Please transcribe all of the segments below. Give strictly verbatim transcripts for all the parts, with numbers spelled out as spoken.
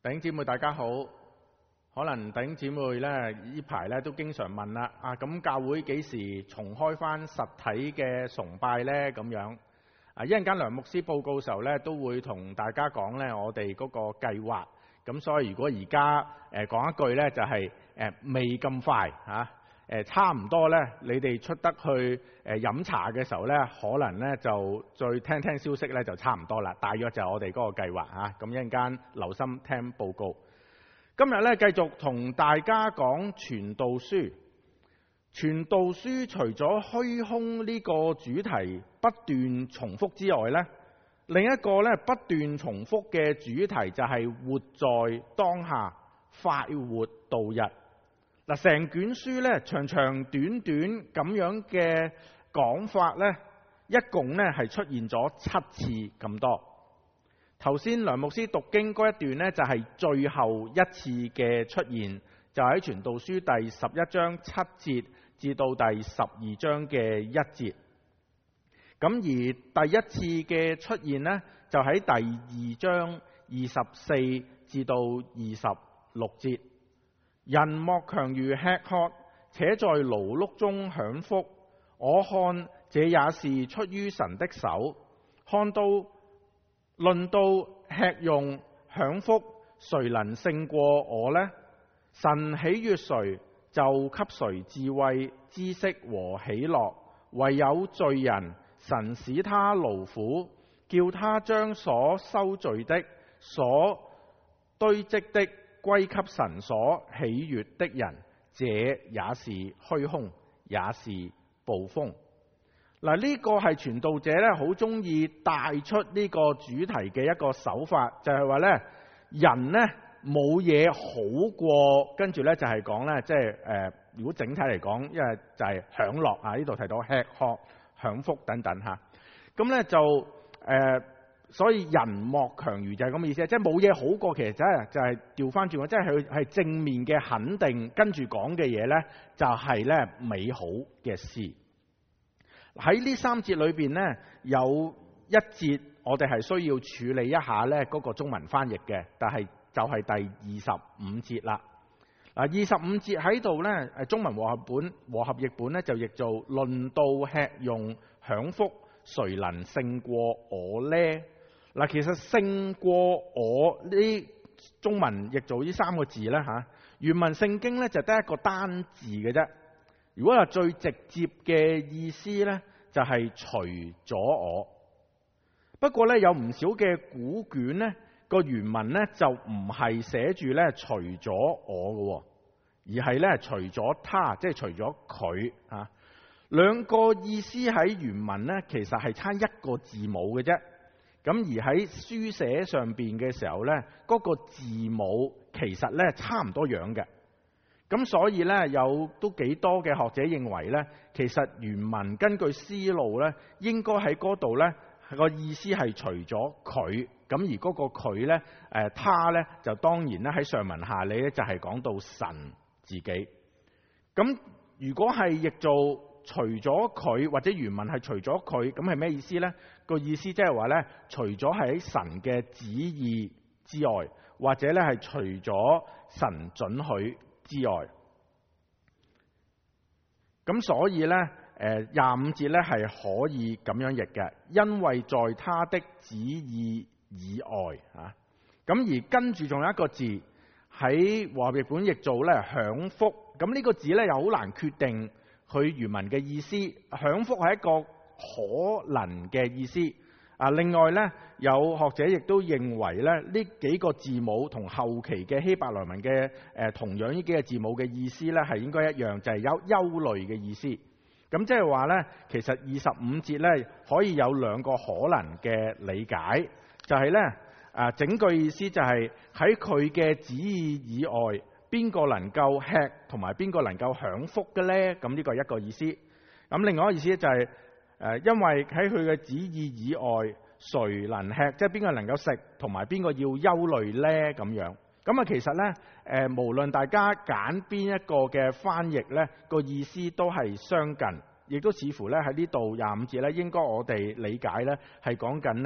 弟兄姊妹大家好，可能弟兄姊妹咧呢排咧都經常問啦，啊咁教會幾時重開翻實體嘅崇拜呢？咁樣啊，一陣間梁牧師報告嘅時候咧，都會同大家講咧我哋嗰個計劃。咁所以如果而家誒講一句咧，就係誒未咁快嚇，誒差唔多咧，你哋出得去誒飲茶嘅時候咧，可能咧就再聽聽消息咧就差唔多啦。大約就係我哋嗰個計劃嚇。咁一陣間留心聽報告。今日咧繼續同大家講傳道書。傳道書除咗虛空呢個主題不斷重複之外咧，另一個咧不斷重複嘅主題就係活在當下，快活度日。嗱，成卷書咧長長短短咁樣嘅講法咧，一共咧係出現咗七次咁多。頭先梁牧師讀經嗰一段咧就係最後一次嘅出現，就喺傳道書第十一章七節至到第十二章嘅一節。咁而第一次嘅出現呢，就喺第二章二十四至到二十六節。人莫強如吃喝，且在勞碌中享福。我看這也是出於神的手。看到論到吃用享福，誰能勝過我呢？神喜悅誰，就給誰智慧、知識和喜樂。唯有罪人，神使他勞苦，叫他將所收聚的、所堆積的歸給神所喜悅的人，這也是虛空，也是捕風。嗱，呢個係傳道者咧好中意帶出呢個主題嘅一個手法，就係話咧人咧冇嘢好過，跟住咧就係講咧即係誒，如果整體嚟講，因為就係享樂啊，呢度提到吃喝享福等等嚇，咁咧就誒、呃，所以人莫強如就係咁嘅意思，即係冇嘢好過。其實真係就係調翻轉，即係佢係正面嘅肯定，跟住講嘅嘢咧就係咧美好嘅事。喺呢三節裏邊咧，有一節我哋係需要處理一下咧嗰個中文翻譯嘅，但係就係第二十五節啦。嗱，二十五節喺度咧，誒中文和合本和合譯本咧就譯做論到吃用享福，誰能勝過我呢？嗱，其實勝過我呢中文譯做呢三個字咧嚇，原文聖經咧就得一個單字嘅啫。如果係最直接嘅意思咧，就係除咗我。不過咧有唔少嘅古卷咧個原文咧就唔係寫住咧除咗我嘅，而係咧除咗他，即係除咗佢啊。兩個意思喺原文咧其實係差一個字母嘅啫。咁而喺書寫上邊嘅時候咧，嗰個字母其實咧差唔多樣嘅。咁所以咧有都幾多嘅學者認為咧，其實原文根據思路咧，應該喺嗰度咧個意思係除咗佢，咁而嗰個佢咧，誒他咧就當然咧喺上文下理咧就係講到神自己。咁如果係譯做除咗佢，或者原文係除咗佢，咁係咩意思咧？個意思即係話咧，除咗喺神嘅旨意之外，或者咧係除咗神准許之外。咁所以咧，誒廿五節咧係可以咁樣譯嘅，因為在他的旨意以外啊。咁而跟住仲有一個字喺和合譯本譯做咧享福。咁呢個字咧又好難決定佢原文嘅意思。享福係一個可能嘅意思。啊，另外咧有學者亦都認為咧呢幾個字母同後期嘅希伯來文嘅誒、呃、同樣呢幾個字母嘅意思咧係應該一樣，就係、是、有憂慮嘅意思。咁即係話咧，其實二十五節咧可以有兩個可能嘅理解，就係咧啊整句意思就係喺佢嘅旨意以外，邊個能夠吃同埋邊個能夠享福嘅咧？咁呢個係一個意思。咁另外一個意思就係、是。誒，因為喺佢嘅旨意以外，誰能吃？即係邊個能夠食，同埋邊個要憂慮呢？咁樣咁啊，其實呢，誒，無論大家揀邊一個嘅翻譯呢，個意思都係相近，亦都似乎呢喺呢度廿五節呢，應該我哋理解呢係講緊呢，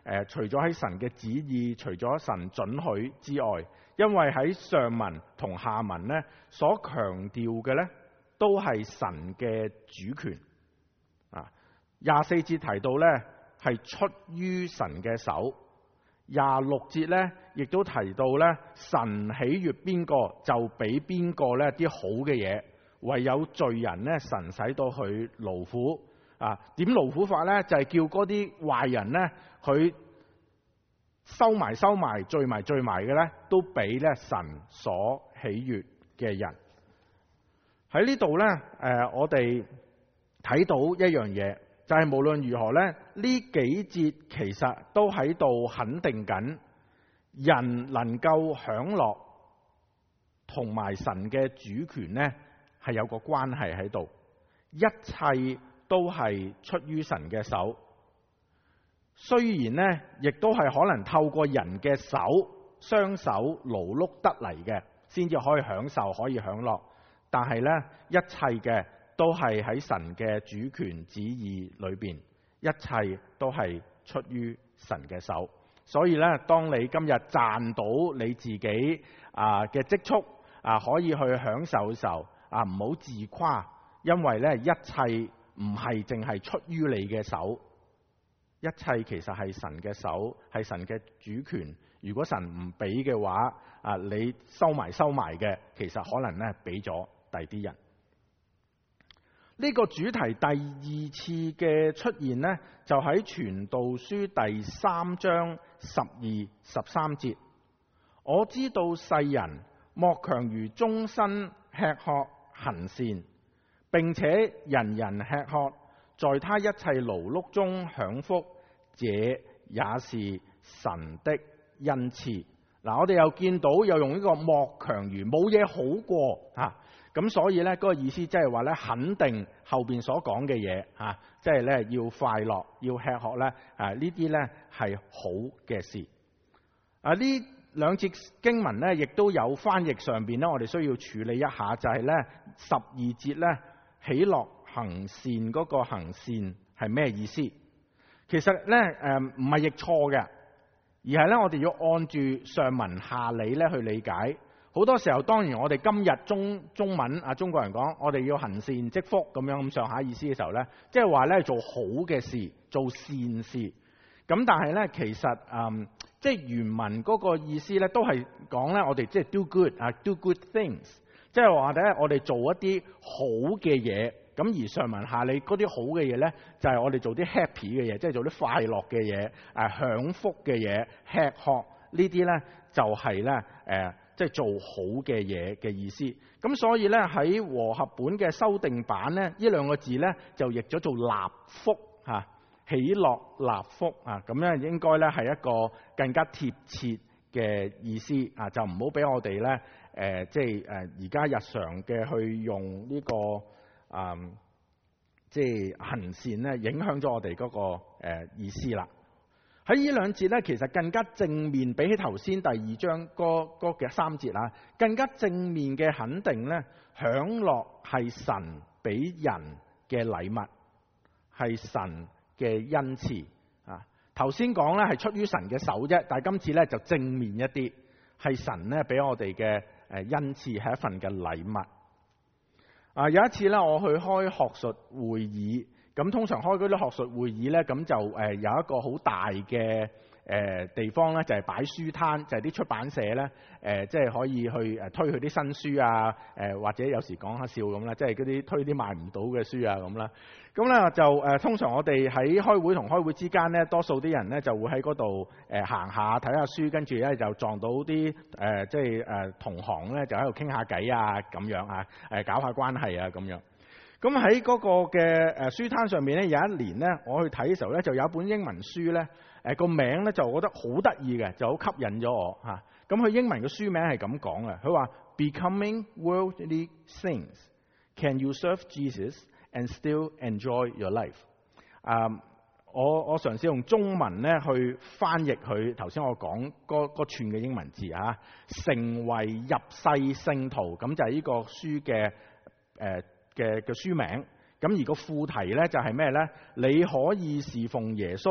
呃、除咗喺神嘅旨意，除咗神准許之外，因為喺上文同下文呢所強調嘅呢都係神嘅主權啊。廿四節提到呢係出於神嘅手，廿六節呢亦都提到呢神喜悅邊個就俾邊個呢啲好嘅嘢，唯有罪人呢神使到佢勞苦啊。點勞苦法呢？就係、是、叫嗰啲壞人呢，佢收埋收埋聚埋聚埋嘅呢，都俾呢神所喜悅嘅人。喺呢度呢，誒、呃、我哋睇到一樣嘢，就係、是、無論如何呢，呢幾節其實都喺度肯定緊人能夠享樂同埋神嘅主權呢係有個關係喺度，一切都係出於神嘅手。雖然呢，亦都係可能透過人嘅手雙手勞碌得嚟嘅，先至可以享受，可以享樂。但係呢，一切嘅都係喺神嘅主權旨意裏邊，一切都係出於神嘅手。所以呢，當你今日賺到你自己啊嘅積蓄啊，可以去享受嘅時候啊，唔好自誇，因為呢，一切唔係淨係出於你嘅手，一切其實係神嘅手，係神嘅主權。如果神唔俾嘅話，啊，你收埋收埋嘅，其實可能呢俾咗第啲人。呢個主題第二次嘅出現呢，就喺傳道書第三章十二十三節。我知道世人莫強如終身吃喝行善，並且人人吃喝，在他一切勞碌中享福，這也是神的恩賜。嗱，我哋又見到又用呢個莫強如，冇嘢好過啊。咁所以呢，嗰個意思即係話呢，肯定後邊所講嘅嘢嚇，即係呢要快樂，要吃喝呢，啊呢啲呢係好嘅事。啊，呢兩節經文呢，亦都有翻譯上邊呢，我哋需要處理一下，就係呢十二節呢，喜樂行善嗰個行善係咩意思？其實呢，誒唔係譯錯嘅，而係呢，我哋要按住上文下理呢去理解。好多時候，當然我哋今日中中文啊，中國人講，我哋要行善積福咁樣咁上下意思嘅時候呢，即係話呢做好嘅事，做善事。咁但係呢，其實嗯，即係原文嗰個意思呢，都係講呢，我哋即係 do good 啊 ，do good things，即係話呢，我哋做一啲好嘅嘢。咁而上文下理嗰啲好嘅嘢呢，就係我哋做啲 happy 嘅嘢，即係做啲快樂嘅嘢，誒享福嘅嘢，吃喝呢啲呢，就係呢。誒。即係做好嘅嘢嘅意思，咁所以呢，喺和合本嘅修訂版呢，呢兩個字呢就譯咗做納福嚇，喜樂納福啊，咁樣應該呢係一個更加貼切嘅意思啊，就唔好俾我哋呢，誒即係誒而家日常嘅去用呢個啊即係行善呢，影響咗我哋嗰個誒意思啦。喺呢兩節咧，其實更加正面，比起頭先第二章嗰嗰嘅三節啊，更加正面嘅肯定咧，享樂係神俾人嘅禮物，係神嘅恩賜啊。頭先講咧係出於神嘅手啫，但係今次咧就正面一啲，係神咧俾我哋嘅誒恩賜，係一份嘅禮物。啊，有一次咧，我去開學術會議。咁通常開嗰啲學術會議呢，咁就誒有一個好大嘅誒地方呢，就係擺書攤，就係啲出版社呢，誒即係可以去誒推佢啲新書啊，誒或者有時講下笑咁啦，即係嗰啲推啲賣唔到嘅書啊咁啦。咁呢就誒通常我哋喺開會同開會之間呢，多數啲人呢就會喺嗰度誒行下睇下書，跟住呢就撞到啲誒即係誒同行呢，就喺度傾下偈啊咁樣啊，誒搞下關係啊咁樣。咁喺嗰個嘅誒書攤上面咧，有一年咧，我去睇嘅時候咧，就有一本英文書咧，誒個名咧就我覺得好得意嘅，就好吸引咗我嚇。咁佢英文嘅書名係咁講嘅，佢話 Becoming worldly things, can you serve Jesus and still enjoy your life？ 啊、um，我我嘗試用中文咧去翻譯佢頭先我講嗰嗰串嘅英文字啊，成為入世聖徒，咁就係呢個書嘅誒。呃嘅嘅書名，咁而個副題呢就係咩呢？你可以侍奉耶穌，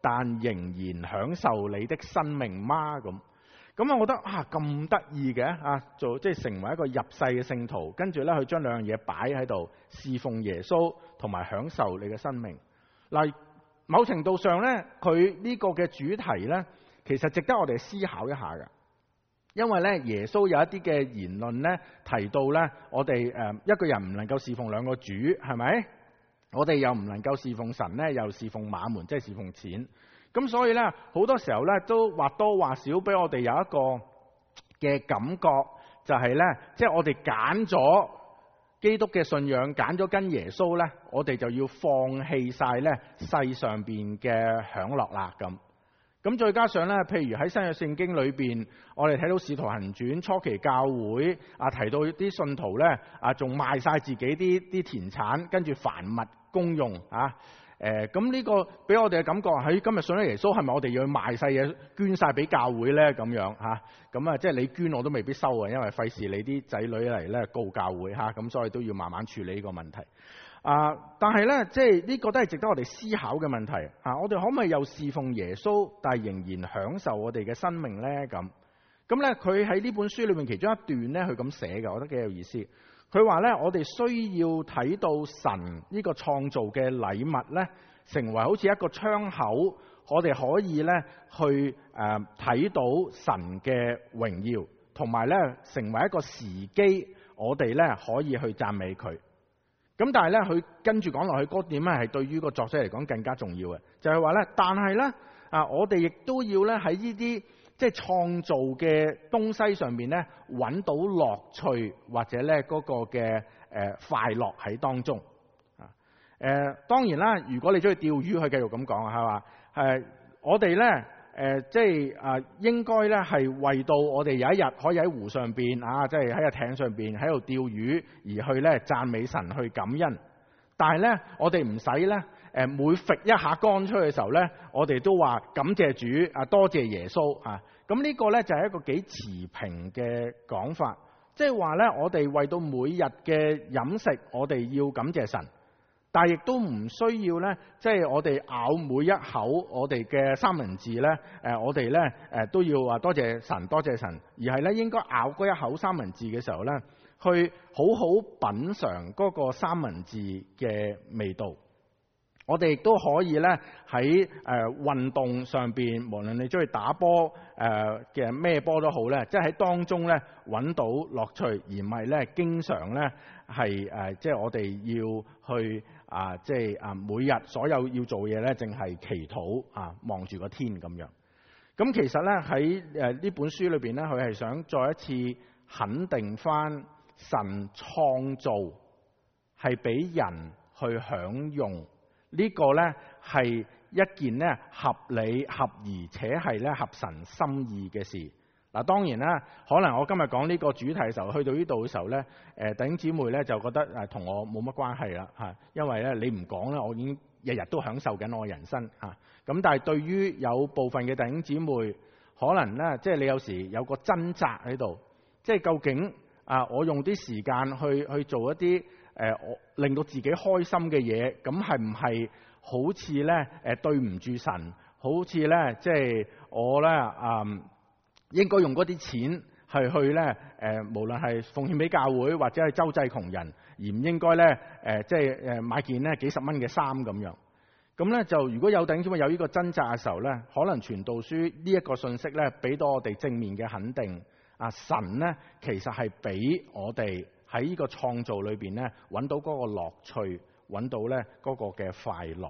但仍然享受你的生命嗎？咁咁啊，我覺得啊咁得意嘅啊，做即係成為一個入世嘅聖徒，跟住咧佢將兩樣嘢擺喺度，侍奉耶穌同埋享受你嘅生命。嗱，某程度上咧，佢呢個嘅主題咧，其實值得我哋思考一下嘅。因為咧，耶穌有一啲嘅言論咧，提到咧，我哋誒一個人唔能夠侍奉兩個主，係咪？我哋又唔能夠侍奉神咧，又侍奉馬門，即係侍奉錢。咁所以咧，好多時候咧，都或多或少俾我哋有一個嘅感覺，就係咧，即係我哋揀咗基督嘅信仰，揀咗跟耶穌咧，我哋就要放棄晒咧世上邊嘅享樂啦咁。咁再加上咧，譬如喺新約聖經裏邊，我哋睇到《使徒行傳》初期教會啊，提到啲信徒咧啊，仲賣晒自己啲啲田產，跟住凡物公用啊。誒，咁呢個俾我哋嘅感覺喺今日信咗耶穌，係咪我哋要去賣晒嘢捐晒俾教會咧？咁樣嚇，咁啊，即係你捐我都未必收啊，因為費事你啲仔女嚟咧告教會嚇，咁所以都要慢慢處理呢個問題。啊！但係咧，即係呢個都係值得我哋思考嘅問題啊！我哋可唔可以又侍奉耶穌，但係仍然享受我哋嘅生命咧？咁咁咧，佢喺呢本書裏面其中一段咧，佢咁寫嘅，我覺得幾有意思。佢話咧，我哋需要睇到神呢個創造嘅禮物咧，成為好似一個窗口，我哋可以咧去誒睇到神嘅榮耀，同埋咧成為一個時機，我哋咧可以去讚美佢。咁但係咧，佢跟住講落去嗰點咧，係對於個作者嚟講更加重要嘅，就係話咧，但係咧啊，我哋亦都要咧喺呢啲即係創造嘅東西上面咧，揾到樂趣或者咧嗰個嘅誒快樂喺當中啊。誒，當然啦，如果你中意釣魚，佢繼續咁講啊，係嘛？誒，我哋咧。誒、呃，即係啊、呃，應該咧係為到我哋有一日可以喺湖上邊啊，即係喺個艇上邊喺度釣魚，而去咧讚美神去感恩。但係咧，我哋唔使咧誒，每揈一下竿出去嘅時候咧，我哋都話感謝主啊，多謝耶穌啊。咁呢個咧就係一個幾持平嘅講法，即係話咧，我哋為到每日嘅飲食，我哋要感謝神。但係亦都唔需要咧，即係我哋咬每一口我哋嘅三文治咧，誒，我哋咧誒都要話多謝神，多謝神，而係咧應該咬嗰一口三文治嘅時候咧，去好好品嘗嗰個三文治嘅味道。我哋亦都可以咧喺誒運動上邊，無論你中意打波誒嘅咩波都好咧，即係喺當中咧揾到樂趣，而唔係咧經常咧係誒即係我哋要去啊即係啊每日所有要做嘢咧，淨係祈禱啊望住個天咁樣。咁其實咧喺誒呢本書裏邊咧，佢係想再一次肯定翻神創造係俾人去享用。呢個呢係一件呢合理合而且係呢合神心意嘅事。嗱，當然啦，可能我今日講呢個主題嘅時候，去到呢度嘅時候呢，誒弟兄姊妹呢就覺得誒同我冇乜關係啦嚇，因為呢你唔講呢，我已經日日都享受緊我人生嚇。咁但係對於有部分嘅弟兄姊妹，可能呢即係你有時有個掙扎喺度，即係究竟啊我用啲時間去去做一啲誒，我、呃、令到自己開心嘅嘢，咁係唔係好似咧誒對唔住神？好似咧即係我咧啊、嗯，應該用嗰啲錢係去咧誒、呃，無論係奉獻俾教會或者係周濟窮人，而唔應該咧誒、呃，即係誒買件咧幾十蚊嘅衫咁樣。咁咧就如果有弟兄姊妹有呢個掙扎嘅時候咧，可能傳道書呢一個信息咧，俾到我哋正面嘅肯定。啊，神咧其實係俾我哋喺呢個創造裏邊咧，揾到嗰個樂趣，揾到咧嗰個嘅快樂。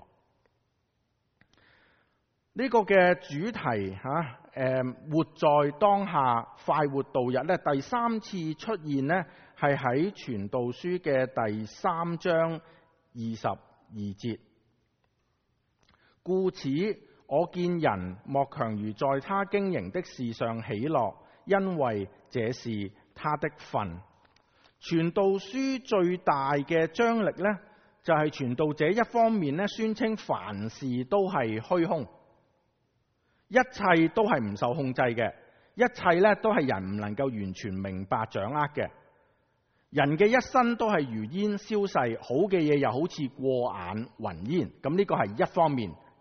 呢個嘅主題吓，誒，活在當下，快活度日咧，第三次出現咧，係喺傳道書嘅第三章二十二節。故此，我見人莫強如在他經營的事上喜樂，因為這是他的份。傳道書最大嘅張力呢，就係傳道者一方面咧宣稱凡事都係虛空，一切都係唔受控制嘅，一切咧都係人唔能夠完全明白掌握嘅。人嘅一生都係如煙消逝，好嘅嘢又好似過眼雲煙。咁呢個係一方面，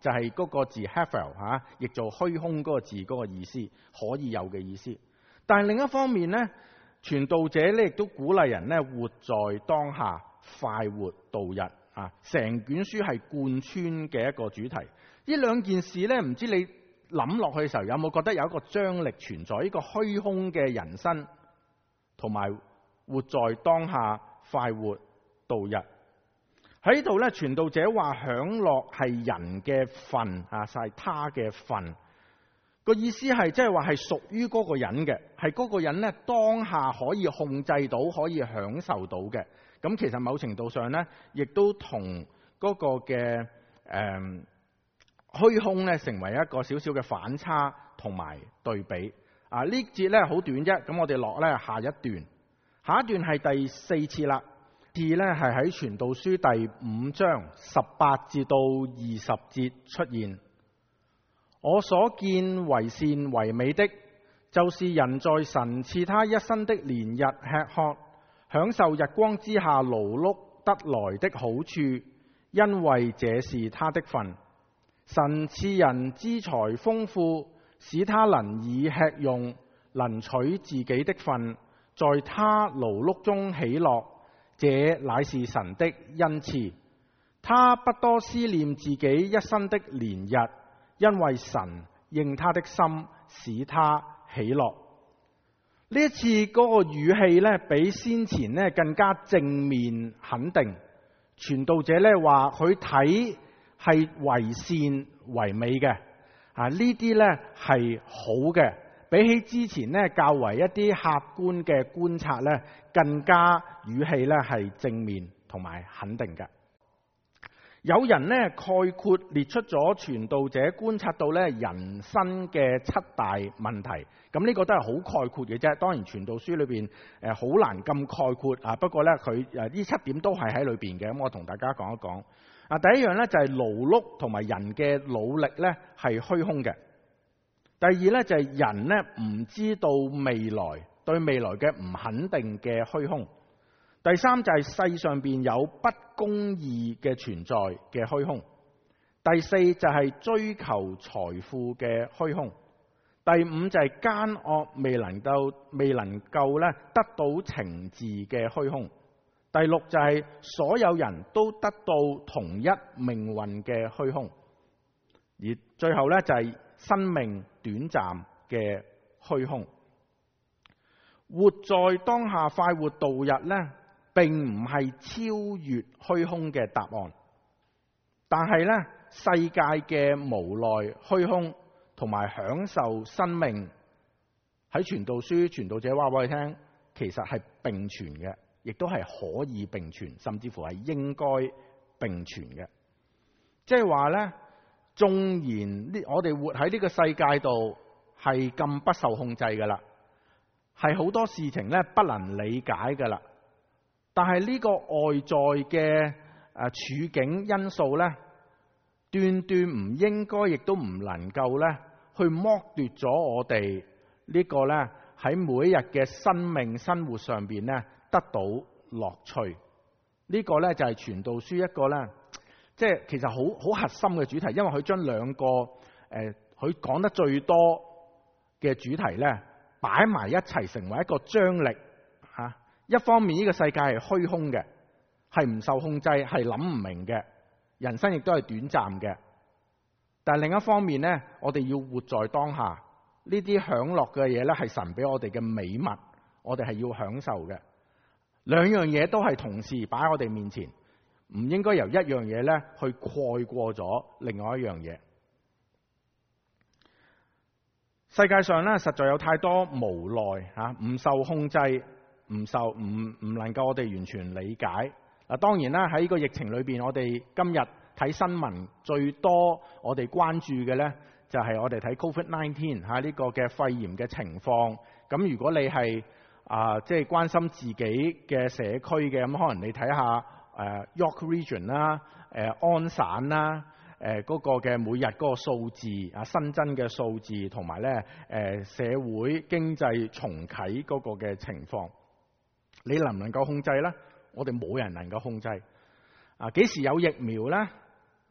就係嗰個字 Hevel 嚇，譯做虛空嗰個字嗰個意思，可以有嘅意思。但係另一方面呢，傳道者咧亦都鼓勵人咧活在當下，快活度日啊！成卷書係貫穿嘅一個主題。呢兩件事咧，唔知你諗落去嘅時候，有冇覺得有一個張力存在？呢個虛空嘅人生，同埋活在當下，快活度日。喺呢度咧，傳道者話享樂係人嘅份啊，係他嘅份。個意思係即係話係屬於嗰個人嘅，係嗰個人咧當下可以控制到，可以享受到嘅。咁其實某程度上咧，亦都同嗰個嘅誒虛空咧，成為一個少少嘅反差同埋對比。啊，呢節咧好短啫，咁我哋落咧下一段，下一段係第四次啦。次咧係喺傳道書第五章十八至到二十節出現。我所見為善為美的，就是人在神賜他一生的年日吃喝，享受日光之下勞碌得來的好處，因為這是他的份。神賜人資財豐富，使他能以吃用，能取自己的份，在他勞碌中喜樂，這乃是神的恩賜。他不多思念自己一生的年日，因為神應他的心，使他喜樂。呢一次嗰個語氣咧，比先前咧更加正面肯定。傳道者咧話佢睇係為善為美嘅，啊呢啲咧係好嘅，比起之前咧較為一啲客觀嘅觀察咧，更加語氣咧係正面同埋肯定嘅。有人咧概括列出咗傳道者觀察到咧人生嘅七大問題，咁呢個都係好概括嘅啫。當然傳道書裏邊誒好難咁概括啊，不過咧佢誒呢七點都係喺裏邊嘅。咁我同大家講一講。啊，第一樣咧就係勞碌同埋人嘅努力咧係虛空嘅。第二咧就係人咧唔知道未來，對未來嘅唔肯定嘅虛空。第三就係世上邊有不公義嘅存在嘅虛空。第四就係追求財富嘅虛空。第五就係奸惡未能夠未能夠咧得到懲治嘅虛空。第六就係所有人都得到同一命運嘅虛空。而最後咧就係生命短暫嘅虛空。活在當下，快活度日咧，並唔係超越虛空嘅答案，但係咧世界嘅無奈虛空同埋享受生命，喺傳道書傳道者話俾我哋聽，其實係並存嘅，亦都係可以並存，甚至乎係應該並存嘅。即係話咧，縱然呢我哋活喺呢個世界度係咁不受控制噶啦，係好多事情咧不能理解噶啦。但係呢個外在嘅誒處境因素咧，斷斷唔應該，亦都唔能夠咧去剝奪咗我哋呢個咧喺每一日嘅生命生活上邊咧得到樂趣。呢個咧就係傳道書一個咧，即係其實好好核心嘅主題，因為佢將兩個誒佢講得最多嘅主題咧擺埋一齊，成為一個張力吓。一方面呢個世界係虛空嘅，係唔受控制，係諗唔明嘅，人生亦都係短暫嘅。但係另一方面呢，我哋要活在當下，呢啲享樂嘅嘢呢係神俾我哋嘅美物，我哋係要享受嘅。兩樣嘢都係同時擺喺我哋面前，唔應該由一樣嘢呢去蓋過咗另外一樣嘢。世界上呢，實在有太多無奈吓，唔受控制。唔受唔唔能夠我哋完全理解。嗱，當然啦，喺呢個疫情裏邊，我哋今日睇新聞最多我哋關注嘅呢，就係我哋睇 Covid 十九 嚇呢個嘅肺炎嘅情況。咁如果你係啊即係關心自己嘅社區嘅，咁可能你睇下誒 York Region 啦、誒安省啦、誒嗰個嘅每日嗰個數字啊，新增嘅數字，同埋咧誒社會經濟重啟嗰個嘅情況。你能唔能夠控制呢？我哋冇人能夠控制。啊，幾時有疫苗呢？啊，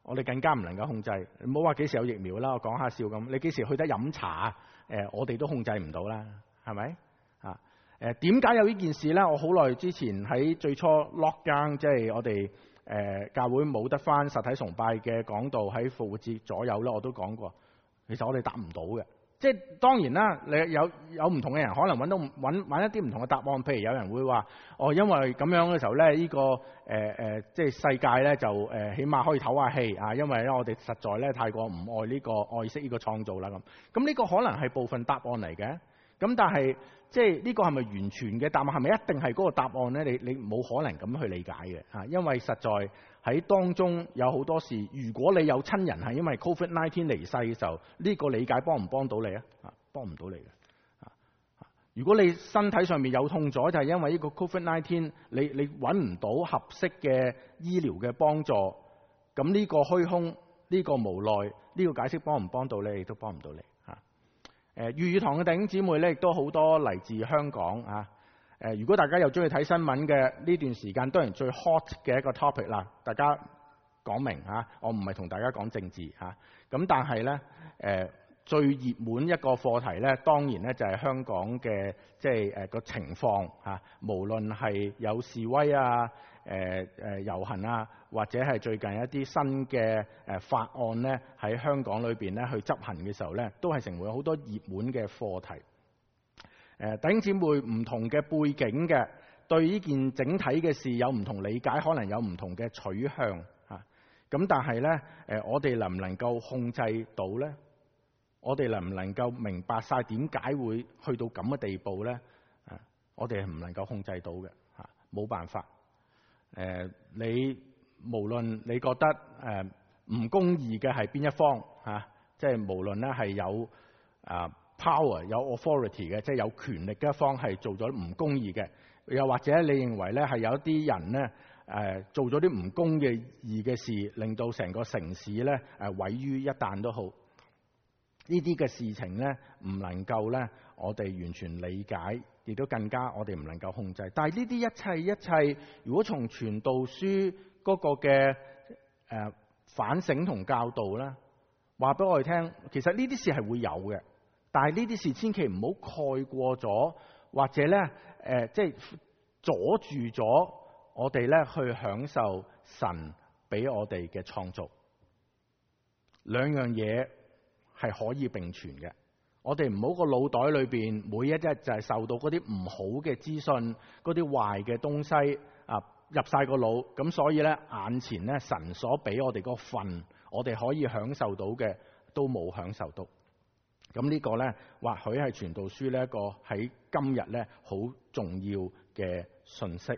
我哋更加唔能夠控制。唔好話幾時有疫苗啦，我講下笑咁。你幾時去得飲茶？誒、呃，我哋都控制唔到啦，係咪？啊，誒點解有呢件事咧？我好耐之前喺最初 lockdown，即係我哋誒、呃、教會冇得翻實體崇拜嘅講道喺復活節左右咧，我都講過。其實我哋答唔到嘅。即係當然啦，你有有唔同嘅人可能揾到揾揾一啲唔同嘅答案。譬如有人會話：哦，因為咁樣嘅時候咧，呢、呢個誒誒、呃，即係世界咧就誒、呃，起碼可以唞下氣啊。因為咧，我哋實在咧太過唔愛呢、呢個愛惜呢個創造啦咁。咁呢個可能係部分答案嚟嘅。咁但係即係呢個係咪完全嘅答案？係咪一定係嗰個答案咧？你你冇可能咁去理解嘅嚇，因為實在喺當中有好多事。如果你有親人係因為 Covid nineteen 離世嘅時候，呢個理解幫唔幫到你啊？啊，幫唔到你嘅。如果你身體上面有痛咗，就係因為呢個 Covid nineteen，你你揾唔到合適嘅醫療嘅幫助，咁呢個虛空，呢個無奈，呢個解釋幫唔幫到你，亦都幫唔到你。誒粵語堂嘅弟兄姊妹咧，亦都好多嚟自香港啊！誒，如果大家又中意睇新聞嘅呢段時間，當然最 hot 嘅一個 topic 啦。大家講明嚇，我唔係同大家講政治嚇。咁但係咧，誒最熱門一個課題咧，當然咧就係香港嘅即係誒個情況嚇。無論係有示威啊、誒誒遊行啊，或者係最近一啲新嘅誒法案咧，喺香港裏邊咧去執行嘅時候咧，都係成為好多熱門嘅課題。誒弟兄姊妹唔同嘅背景嘅，對呢件整體嘅事有唔同理解，可能有唔同嘅取向嚇。咁但係咧，誒我哋能唔能夠控制到咧？我哋能唔能夠明白晒點解會去到咁嘅地步咧？啊，我哋係唔能夠控制到嘅嚇，冇辦法。誒，你無論你覺得誒唔公義嘅係邊一方嚇，即係無論咧係有啊 power 有 authority 嘅，即係有權力嘅一方係做咗唔公義嘅，又或者你認為咧係有一啲人咧誒做咗啲唔公嘅義嘅事，令到成個城市咧誒毀於一旦都好。呢啲嘅事情咧，唔能夠咧，我哋完全理解，亦都更加我哋唔能夠控制。但係呢啲一切一切，如果從傳道書嗰個嘅誒、呃、反省同教導咧，話俾我哋聽，其實呢啲事係會有嘅。但係呢啲事千祈唔好蓋過咗，或者咧誒即係阻住咗我哋咧去享受神俾我哋嘅創造。兩樣嘢係可以並存嘅。我哋唔好個腦袋裏邊每一日就係受到嗰啲唔好嘅資訊、嗰啲壞嘅東西啊入晒個腦，咁所以咧眼前咧神所俾我哋嗰份，我哋可以享受到嘅都冇享受到。咁呢個咧或許係傳道書呢一個喺今日咧好重要嘅信息。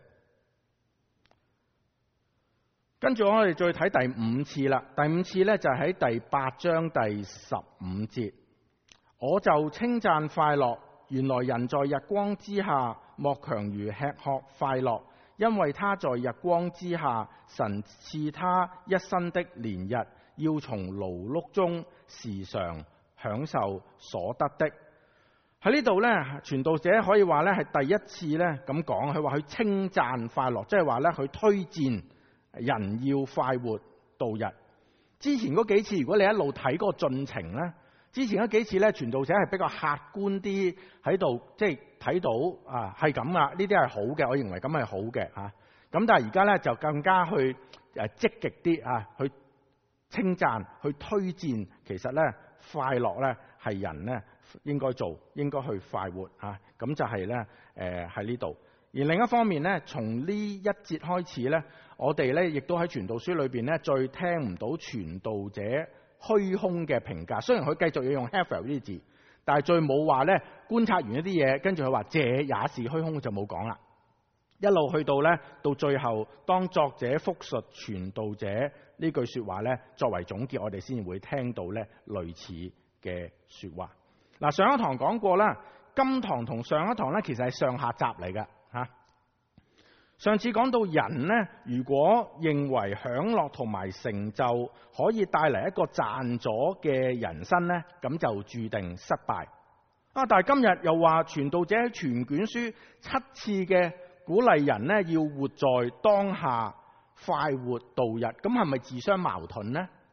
跟住我哋再睇第五次啦，第五次咧就係喺第八章第十五節，我就稱讚快樂，原來人在日光之下，莫強如吃喝快樂，因為他在日光之下，神賜他一生的年日，要從勞碌中時常享受所得的。喺呢度咧，傳道者可以話咧係第一次咧咁講，佢話佢稱讚快樂，即係話咧佢推薦人要快活度日。之前嗰幾次，如果你一路睇嗰個進程咧，之前嗰幾次咧，傳道者係比較客觀啲喺度，即係睇到啊係咁啊，呢啲係好嘅，我認為咁係好嘅嚇。咁但係而家咧就更加去誒積極啲啊，去稱讚、去推薦，其實咧快樂咧係人咧應該做、應該去快活嚇。咁就係咧誒喺呢度。而另一方面咧，從呢一節開始咧，我哋咧亦都喺傳道書裏邊咧，最聽唔到傳道者虛空嘅評價。雖然佢繼續要用 have 呢啲字，但係最冇話咧觀察完一啲嘢，跟住佢話這也是虛空，就冇講啦。一路去到咧，到最後當作者復述傳道者呢句說話咧，作為總結，我哋先會聽到咧類似嘅說話。嗱，上一堂講過啦，今堂同上一堂咧其實係上下集嚟嘅。上次講到人呢，如果認為享樂同埋成就可以帶嚟一個賺咗嘅人生呢，咁就注定失敗啊！但係今日又話傳道者喺全卷書七次嘅鼓勵人呢，要活在當下，快活度日，咁係咪自相矛盾呢？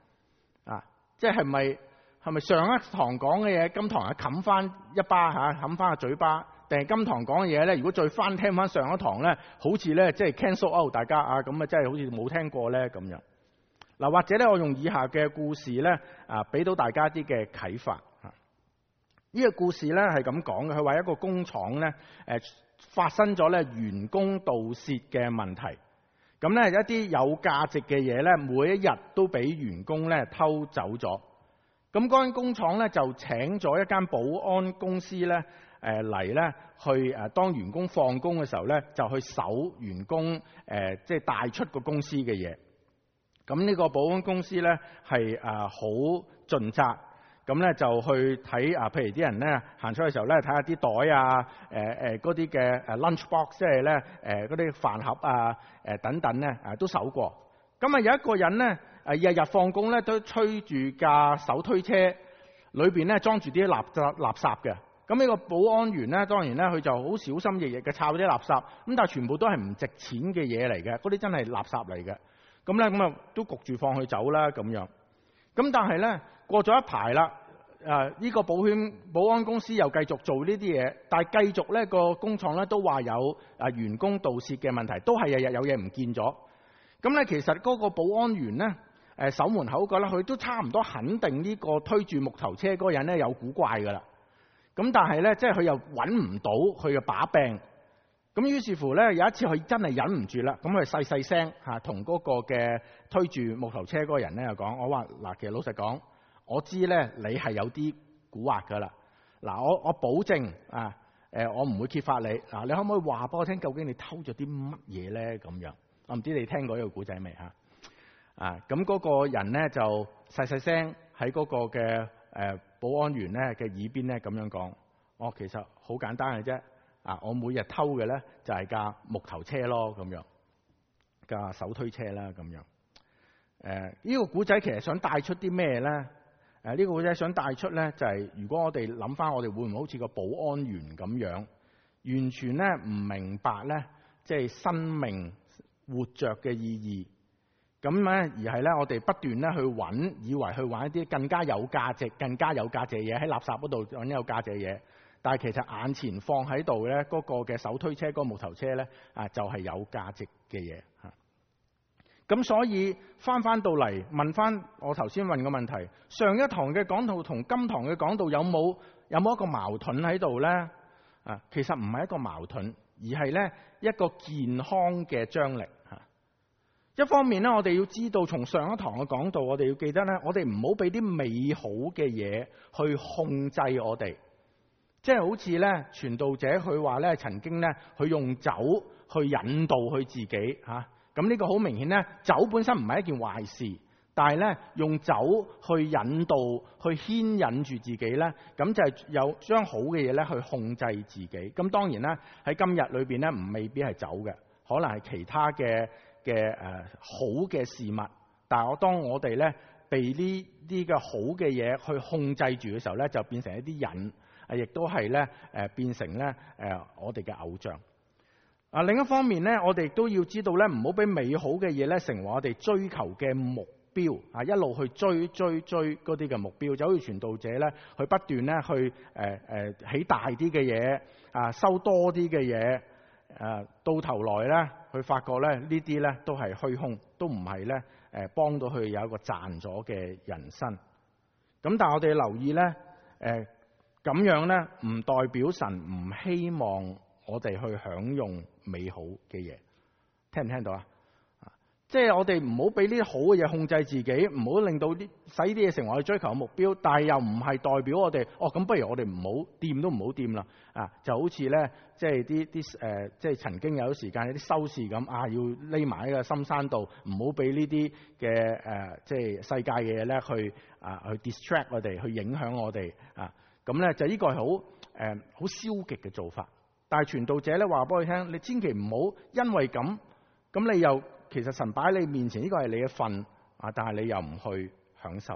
即係係咪係咪上一堂講嘅嘢，今堂係冚翻一巴嚇，冚翻個嘴巴？定係今堂講嘅嘢咧？如果再翻聽翻上一堂咧，好似咧即係 cancel out 大家啊，咁啊真係好似冇聽過咧咁樣。嗱，或者咧我用以下嘅故事咧啊，俾到大家啲嘅啟發嚇。呢個故事咧係咁講嘅，佢話一個工廠咧誒發生咗咧員工盜竊嘅問題。咁咧一啲有價值嘅嘢咧，每一日都俾員工咧偷走咗。咁嗰間工廠咧就請咗一間保安公司咧誒嚟咧去誒當員工放工嘅時候咧，就去搜員工誒即係帶出個公司嘅嘢。咁呢個保安公司咧係誒好盡責。咁咧就去睇啊，譬如啲人咧行出去嘅時候咧，睇下啲袋啊，誒誒嗰啲嘅誒 lunch box，即係咧誒嗰啲飯盒啊，誒等等咧啊都搜過。咁啊有一個人咧誒日日放工咧都吹住架手推車，裏邊咧裝住啲垃圾垃圾嘅。咁呢個保安員咧，當然咧佢就好小心翼翼嘅抄啲垃圾，咁但係全部都係唔值錢嘅嘢嚟嘅，嗰啲真係垃圾嚟嘅。咁咧咁啊都焗住放佢走啦咁樣。咁但係咧過咗一排啦，誒呢個保險保安公司又繼續做呢啲嘢，但係繼續咧個工廠咧都話有啊員工盜竊嘅問題，都係日日有嘢唔見咗。咁咧其實嗰個保安員咧誒守門口嗰咧，佢都差唔多肯定呢個推住木頭車嗰個人咧有古怪㗎啦。咁但係咧即係佢又揾唔到佢嘅把柄。咁於是乎咧有一次佢真係忍唔住啦，咁佢細細聲嚇同嗰個嘅推住木頭車嗰個人咧又講：我話嗱，其實老實講，我知咧你係有啲蠱惑㗎啦。嗱，我我保證啊，誒我唔會揭發你。嗱，你可唔可以話俾我聽，究竟你偷咗啲乜嘢咧？咁樣，我唔知你聽過呢個古仔未嚇？啊，咁嗰個人咧就細細聲喺嗰個嘅誒保安員咧嘅耳邊咧咁樣講：哦，其實好簡單嘅啫。啊！我每日偷嘅咧就係架木頭車咯，咁樣架手推車啦，咁樣。誒、呃，呢個古仔其實想帶出啲咩咧？誒、呃，呢個古仔想帶出咧就係、是，如果我哋諗翻，我哋會唔會好似個保安員咁樣，完全咧唔明白咧，即係生命活着嘅意義。咁咧，而係咧，我哋不斷咧去揾，以為去揾一啲更加有價值、更加有價值嘅嘢，喺垃圾嗰度揾有價值嘅嘢。但係其實眼前放喺度咧，嗰個嘅手推車、嗰個木頭車咧，啊就係有價值嘅嘢嚇。咁所以翻翻到嚟問翻我頭先問嘅問題，上一堂嘅講道同今堂嘅講道有冇有冇一個矛盾喺度咧？啊，其實唔係一個矛盾，而係咧一個健康嘅張力嚇。一方面咧，我哋要知道從上一堂嘅講道，我哋要記得咧，我哋唔好俾啲美好嘅嘢去控制我哋。即係好似咧，傳道者佢話咧，曾經咧，佢用酒去引導佢自己嚇。咁呢個好明顯咧，酒本身唔係一件壞事，但係咧用酒去引導、去牽引住自己咧，咁就係有將好嘅嘢咧去控制自己。咁當然啦，喺今日裏邊咧，唔未必係酒嘅，可能係其他嘅嘅誒好嘅事物。但係我當我哋咧被呢啲嘅好嘅嘢去控制住嘅時候咧，就變成一啲癮。亦都係咧，誒變成咧，誒我哋嘅偶像。啊，另一方面咧，我哋都要知道咧，唔好俾美好嘅嘢咧，成為我哋追求嘅目標。啊，一路去追追追嗰啲嘅目標，就好似傳道者咧，去不斷咧去誒誒、呃、起大啲嘅嘢，啊收多啲嘅嘢，誒到頭來咧，佢發覺咧呢啲咧都係虛空，都唔係咧誒幫到佢有一個賺咗嘅人生。咁但係我哋留意咧，誒、呃。咁樣咧，唔代表神唔希望我哋去享用美好嘅嘢，聽唔聽到啊？即係我哋唔好俾呢啲好嘅嘢控制自己，唔好令到啲使啲嘢成為我哋追求嘅目標。但係又唔係代表我哋，哦咁不如我哋唔好掂都唔好掂啦。啊，就好似咧，即係啲啲誒，即係曾經有時間有啲修士咁啊，要匿埋喺個深山度，唔好俾呢啲嘅誒，即係世界嘅嘢咧去啊去 distract 我哋，去影響我哋啊。咁咧就呢個係好誒好消極嘅做法，但係傳道者咧話俾佢聽，你千祈唔好因為咁，咁你又其實神擺喺你面前，呢個係你嘅份啊，但係你又唔去享受。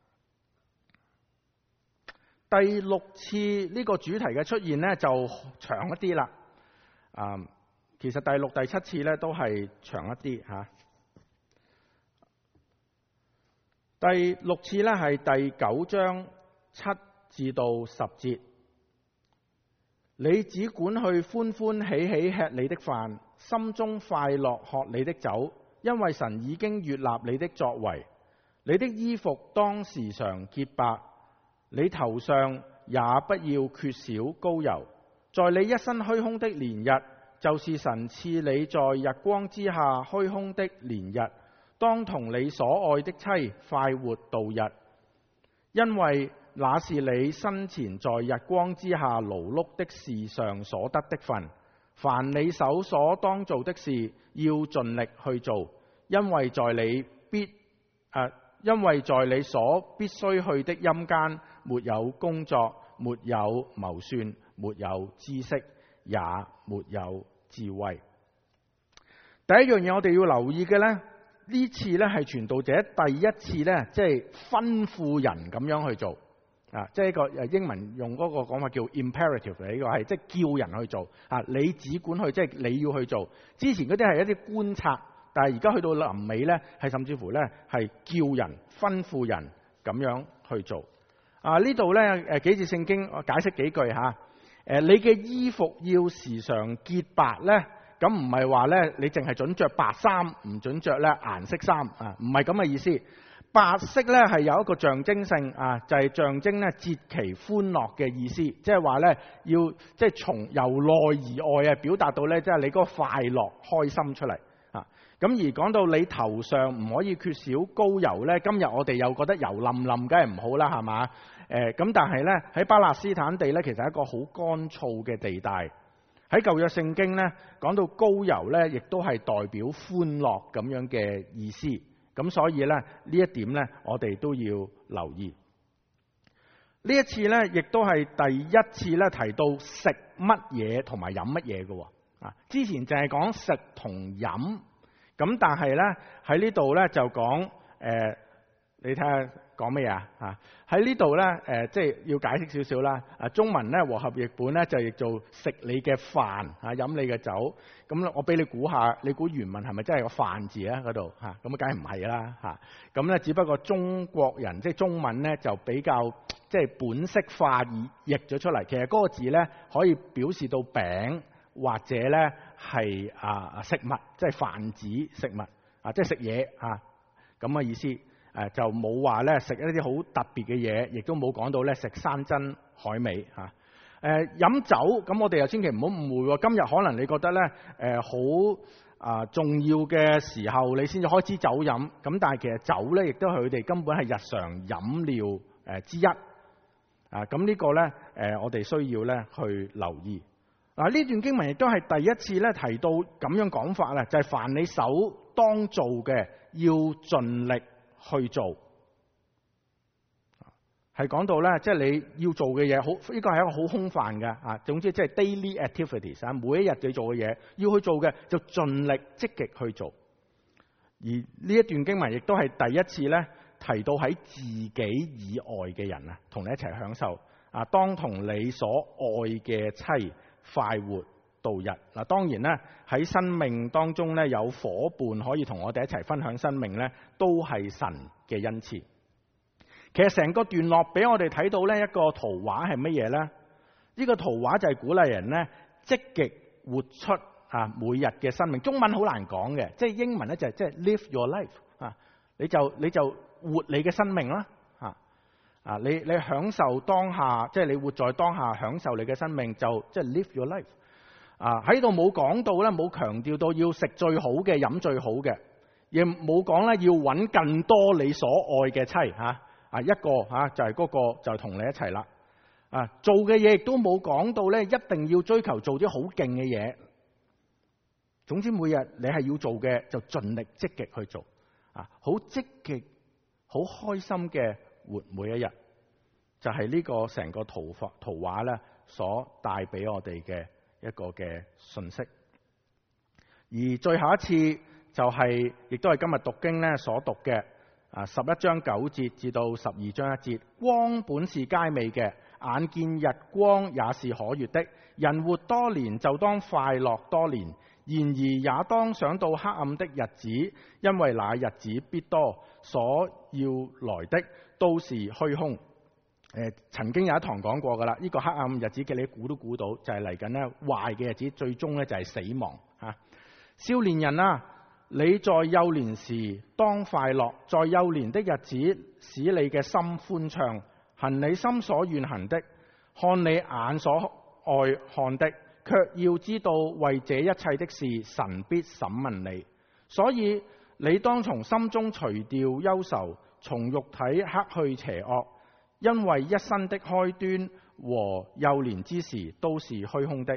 第六次呢個主題嘅出現咧就長一啲啦，啊，其實第六、第七次咧都係長一啲嚇。 第六次咧係第九章七至到十節，你只管去歡歡喜喜吃你的飯，心中快樂喝你的酒，因為神已經悅納你的作為。你的衣服當時常潔白，你頭上也不要缺少膏油。在你一身虛空的年日，就是神賜你在日光之下虛空的年日，當同你所愛的妻快活度日，因為那是你生前在日光之下勞碌的事上所得的份。凡你手所當做的事，要盡力去做，因為在你必、呃、因為在你所必須去的陰間，沒有工作，沒有謀算，沒有知識，也沒有智慧。第一樣嘢我哋要留意嘅呢，呢次呢係傳道者第一次呢，即係吩咐人咁樣去做啊！即係一個英文用嗰個講法叫 imperative 嚟，呢個係即係叫人去做啊！你只管去，即係你要去做。之前嗰啲係一啲觀察，但係而家去到臨尾呢，係甚至乎呢係叫人吩咐人咁樣去做啊！呢度呢，誒幾節聖經我解釋幾句吓。誒，你嘅衣服要時常潔白呢，咁唔係話呢，你淨係準着白衫，唔準着呢顏色衫啊，唔係咁嘅意思。白色呢係有一個象徵性啊，就係象徵呢節期歡樂嘅意思，即係話呢，要即係從由內而外啊，表達到呢，即係你嗰個快樂開心出嚟啊。咁而講到你頭上唔可以缺少膏油呢，今日我哋又覺得油淋淋，梗係唔好啦，係嘛？誒咁，但係咧喺巴勒斯坦地咧，其實係一個好乾燥嘅地帶。喺舊約聖經咧，講到膏油咧，亦都係代表歡樂咁樣嘅意思。咁所以咧呢一點咧，我哋都要留意。呢一次咧，亦都係第一次咧提到食乜嘢同埋飲乜嘢嘅。啊，之前淨係講食同飲，咁但係咧喺呢度咧就講誒、呃，你睇下。講咩啊？嚇喺呢度咧，誒、呃、即係要解釋少少啦。啊，中文咧和合譯本咧就譯做食你嘅飯嚇，飲你嘅酒。咁我俾你估下，你估原文係咪真係個飯字啊？嗰度嚇，咁啊梗係唔係啦嚇。咁咧只不過中國人即係中文咧就比較即係本色化而譯咗出嚟。其實嗰個字咧可以表示到餅或者咧係啊食物，即係泛指食物啊，即係食嘢嚇咁嘅意思。誒就冇話咧食一啲好特別嘅嘢，亦都冇講到咧食山珍海味嚇。誒、啊、飲酒咁，我哋又千祈唔好誤會喎。今日可能你覺得咧誒好啊重要嘅時候，你先至開支酒飲。咁但係其實酒咧，亦都係佢哋根本係日常飲料誒之一。啊咁呢個咧誒，我哋需要咧去留意。嗱、啊、呢段經文亦都係第一次咧提到咁樣講法啦，就係、是、凡你手當做嘅，要盡力去做，係講到咧，即係你要做嘅嘢，好呢個係一個好空泛嘅啊。總之即係 daily activities 啊，每一日你做嘅嘢，要去做嘅就盡力積極去做。而呢一段經文亦都係第一次咧提到喺自己以外嘅人啊，同你一齊享受啊，當同你所愛嘅妻快活度日。嗱，當然咧喺生命當中咧有夥伴可以同我哋一齊分享生命咧，都係神嘅恩賜。其實成個段落俾我哋睇到咧一個圖畫係乜嘢咧？呢個圖畫就係鼓勵人咧積極活出啊每日嘅生命。中文好難講嘅，即係英文咧就係即係 live your life 啊，你就你就活你嘅生命啦啊啊！你你享受當下，即係你活在當下，享受你嘅生命就即係 live your life。啊！喺度冇講到咧，冇強調到要食最好嘅、飲最好嘅，亦冇講咧要揾更多你所愛嘅妻嚇啊！一個嚇、啊、就係、是、嗰個就同你一齊啦啊！做嘅嘢亦都冇講到咧，一定要追求做啲好勁嘅嘢。總之每日你係要做嘅，就盡力積極去做啊！好積極、好開心嘅活每一日，就係、是、呢個成個圖畫圖畫咧所帶俾我哋嘅一個嘅信息。而最後一次就係、是，亦都係今日讀經咧所讀嘅啊，十一章九節至到十二章一節。光本是佳美嘅，眼見日光也是可悅的。人活多年就當快樂多年， 然而也當想到黑暗的日子，因為那日子必多，所要來的都是虛空。呃、曾經有一堂講過噶啦，呢、這個黑暗日子嘅你估都估到，就係嚟緊呢壞嘅日子，最終呢就係死亡吓、啊。少年人啊，你在幼年時當快樂，在幼年的日子使你嘅心歡暢，行你心所願行的，看你眼所愛看的，卻要知道為這一切的事，神必審問你。所以你當從心中除掉憂愁，從肉體克去邪惡。因為一生的開端和幼年之時都是虛空的。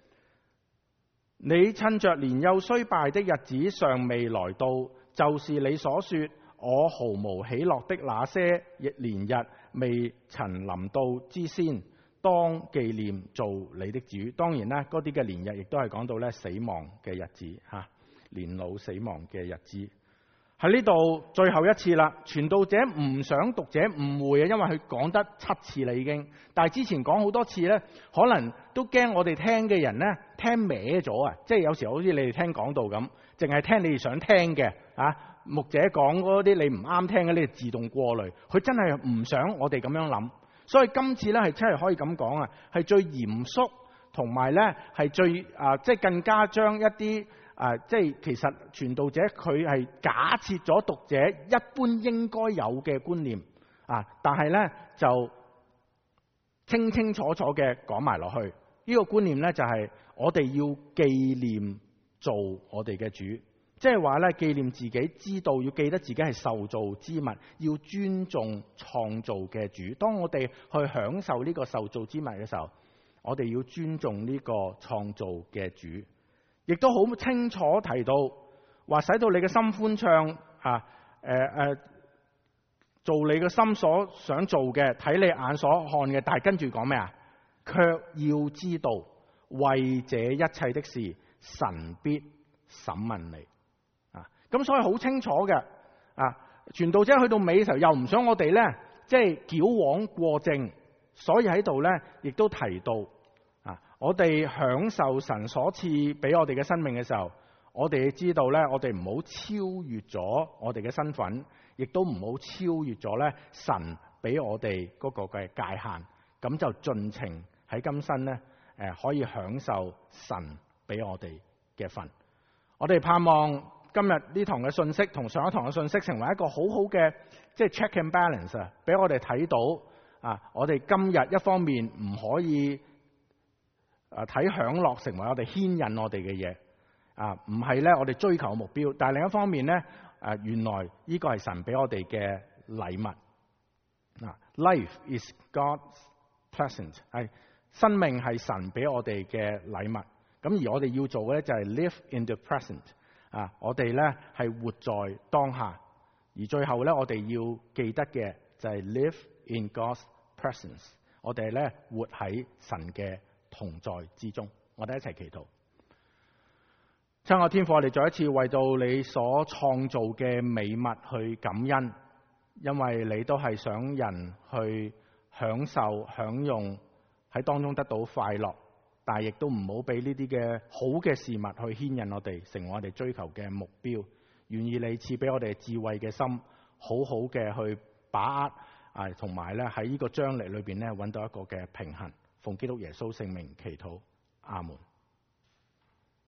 你趁着年幼衰敗的日子尚未來到，就是你所說我毫無喜樂的那些年日未曾臨到之先，當紀念做你的主。當然啦，嗰啲嘅年日亦都係講到咧死亡嘅日子吓，年老死亡嘅日子。喺呢度最後一次啦，傳道者唔想讀者誤會啊，因為佢講得七次啦已經。但係之前講好多次呢，可能都驚我哋聽嘅人呢聽歪咗啊！即係有時好似你哋聽講道咁，淨係聽你哋想聽嘅啊，牧者講嗰啲你唔啱聽嘅，你哋自動過濾。佢真係唔想我哋咁樣諗，所以今次呢係真係可以咁講啊，係最嚴肅同埋呢係最啊，即係更加將一啲。啊，即係其實傳道者佢係假設咗讀者一般應該有嘅觀念啊，但係呢就清清楚楚嘅講埋落去。呢、這個觀念呢，就係、是、我哋要紀念做我哋嘅主，即係話呢紀念自己，知道要記得自己係受造之物，要尊重創造嘅主。當我哋去享受呢個受造之物嘅時候，我哋要尊重呢個創造嘅主。亦都好清楚提到，話使到你嘅心歡暢啊！誒、呃、誒，做你嘅心所想做嘅，睇你眼所看嘅。但係跟住講咩啊？卻要知道，為這一切的事，神必審問你啊！咁所以好清楚嘅啊！傳道者去到尾嘅時候，又唔想我哋咧，即係矯枉過正，所以喺度咧，亦都提到。我哋享受神所賜俾我哋嘅生命嘅時候，我哋知道咧，我哋唔好超越咗我哋嘅身份，亦都唔好超越咗咧神俾我哋嗰個嘅界限，咁就盡情喺今生咧，誒可以享受神俾我哋嘅份。我哋盼望今日呢堂嘅信息同上一堂嘅信息成為一個好好嘅即係 check and balance 啊，俾我哋睇到啊，我哋今日一方面唔可以。啊！睇享樂成為我哋牽引我哋嘅嘢啊，唔係咧我哋追求嘅目標。但係另一方面咧，誒原來呢個係神俾我哋嘅禮物。嗱，Life is God's present，係生命係神俾我哋嘅禮物。咁而我哋要做嘅咧就係 live in the present 啊！我哋咧係活在當下，而最後咧我哋要記得嘅就係 live in God's presence。我哋咧活喺神嘅同在之中，我哋一齊祈禱。親愛天父，我哋再一次為到你所創造嘅美物去感恩，因為你都係想人去享受享用喺當中得到快樂，但係亦都唔好俾呢啲嘅好嘅事物去牽引我哋，成為我哋追求嘅目標。願意你賜俾我哋智慧嘅心，好好嘅去把握啊，同埋咧喺呢個張力裏邊咧揾到一個嘅平衡。奉基督耶穌聖名祈禱，阿門。